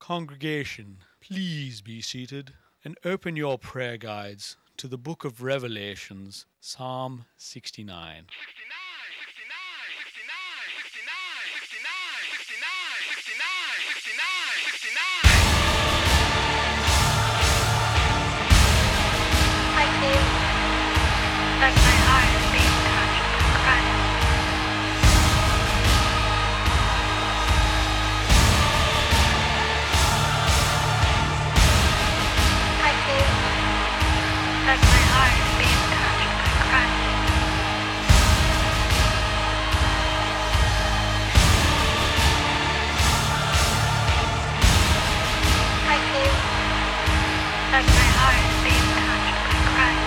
Congregation, please be seated and open your prayer guides to the book of Revelations, Psalm 69. I feel that my heart is being touched by Christ. I feel that my heart is being touched by Christ. I feel that my heart is being touched by Christ.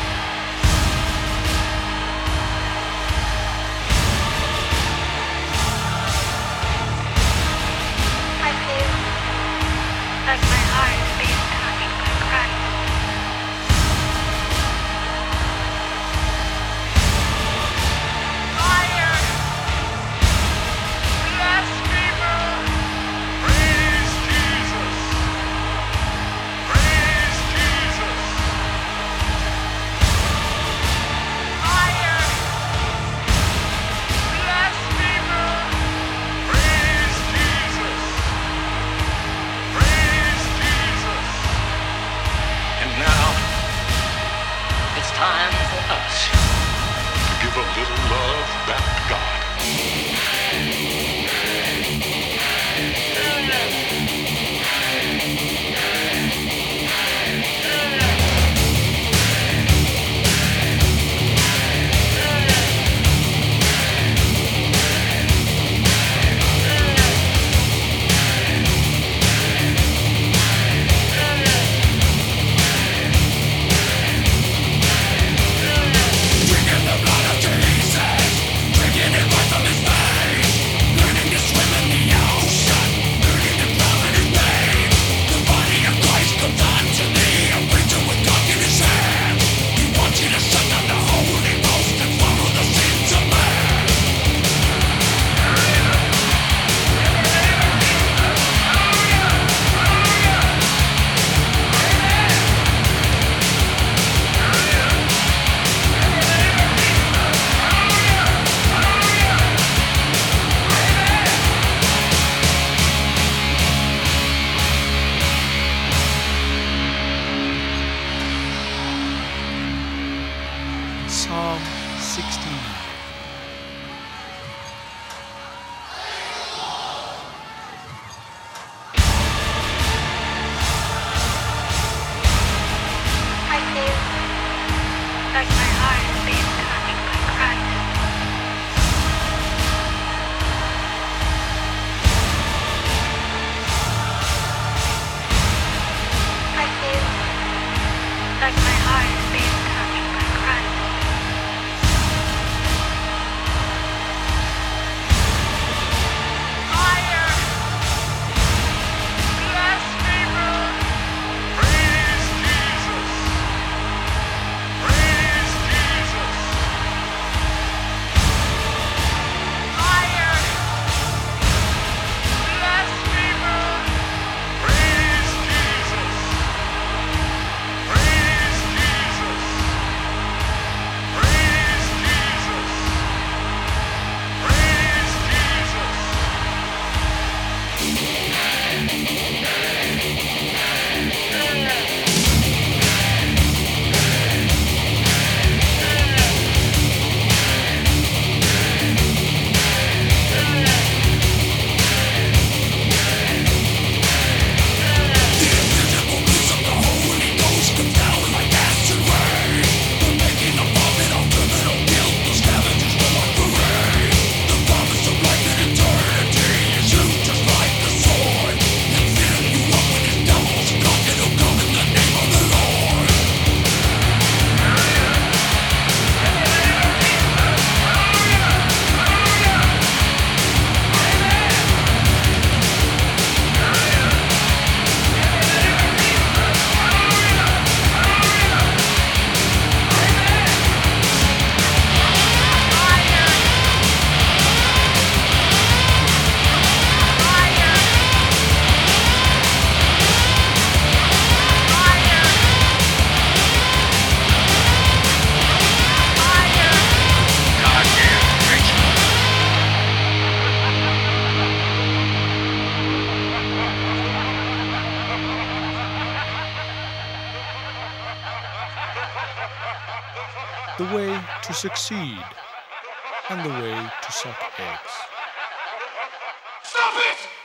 I feel that my heart is being touched by Christ. Fire! Bless people! Praise Jesus! Praise Jesus! Fire! Bless people! Praise Jesus! Praise Jesus! And now, it's time for us to give a little love back to God. Drinking the blood of Jesus, drinking it right from his veins. the way to succeed, and the way to suck eggs. Stop it!